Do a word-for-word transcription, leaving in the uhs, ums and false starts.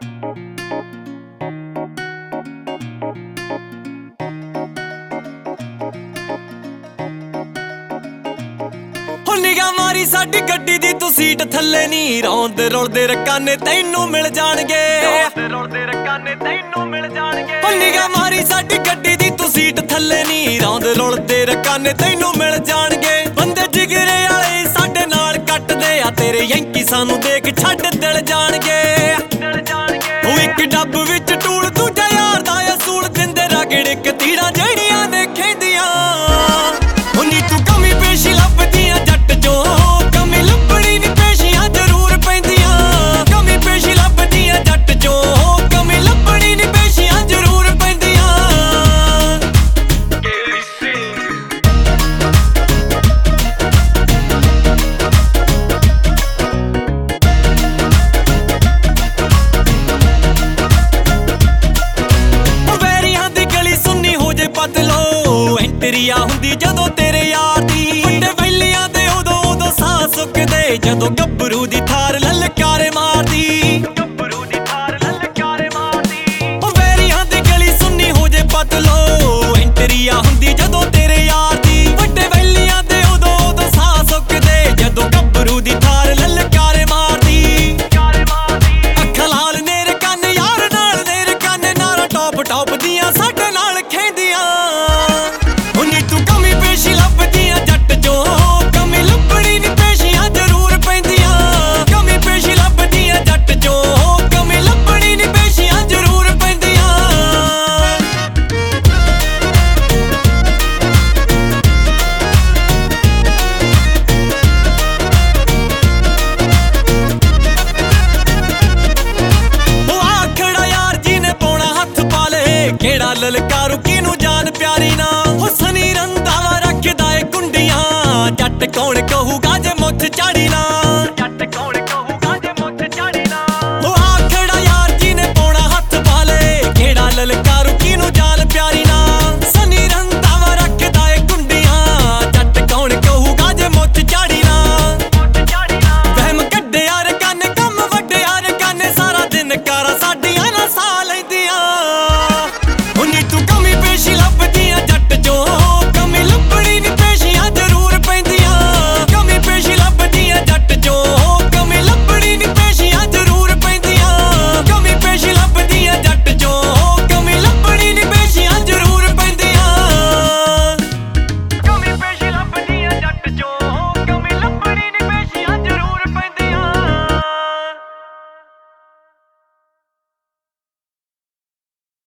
ਨਿਗਾਹ ਮਾਰੀ ਸਾਡੀ ਗੱਡੀ ਦੀ ਤੂੰ ਸੀਟ ਥੱਲੇ ਨੀ ਰੌਂਦੇ ਰੁਲਦੇ ਰਕਾਨੇ ਤੈਨੂੰ ਮਿਲ ਜਾਣਗੇ ਰੌਂਦੇ ਰੁਲਦੇ ਰਕਾਨੇ ਤੈਨੂੰ ਮਿਲ ਜਾਣਗੇ ਓ ਨਿਗਾਹ ਮਾਰੀ ਸਾਡੀ ਗੱਡੀ ਦੀ ਤੂੰ ਸੀਟ ਥੱਲੇ ਨੀ ਰੌਂਦੇ ਰੁਲਦੇ ਰਕਾਨੇ ਤੈਨੂੰ ਮਿਲ ਜਾਣਗੇ ਬੰਦੇ ਜਿਗਰੇ ਵਾਲੇ ਸਾਡੇ ਨਾਲ ਕੱਟਦੇ ਆ ਤੇਰੇ ਯੈਂਕੀ ਸਾਨੂੰ ਦੇਖ ਛੱਡ ਦਿਲ ਜਾਣਗੇ ਦਿਲ ਜਾਣਗੇ ਉਹ ਇੱਕ ਡੱਬ ਵਿੱਚ ਟੂਲ ਦੂਜਾ ਯਾਰ ਦਾ ਅਸੂਲ ਦਿੰਦੇ ਰਗੜ ਕੇ ਤੀੜਾਂ ਜਿਹੜੀਆਂ ਦੇਖੇਂਦੀਆਂ ਉਹ ਨੀ ਤੂੰ ਕਮੀ ਪੇਸ਼ੀ ਲੱਭਦੀਆਂ ਜੱਟ ਜੋ ਕਮੀ ਲੱਭਣੀ ਨੀ ਪੇਸ਼ੀਆਂ ਜ਼ਰੂਰ ਪੈਂਦੀਆਂ ਕਮੀ ਪੇਸ਼ੀ ਲੱਭਦੀਆਂ ਜੱਟ ਜੋ ਕਮੀ ਲੱਭਣੀ ਨੀ ਪੇਸ਼ੀਆਂ ਜ਼ਰੂਰ ਪੈਂਦੀਆਂ ਵੈਰੀਆਂ ਦੀ ਗਲੀ ਸੁੰਨੀ ਹੋ ਜੇ ਪਤਲੋ ਐਂਟਰੀਆ ਹੁੰਦੀ ਜਦੋਂ ਤੇਰੇ ਯਾਰ ਦੀ ਵੱਡੇ ਵੈਲੀਆਂ ਦੇ ਉਦੋਂ ਉਦੋਂ ਸਾਹ ਸੁੱਕਦੇ ਜਦੋਂ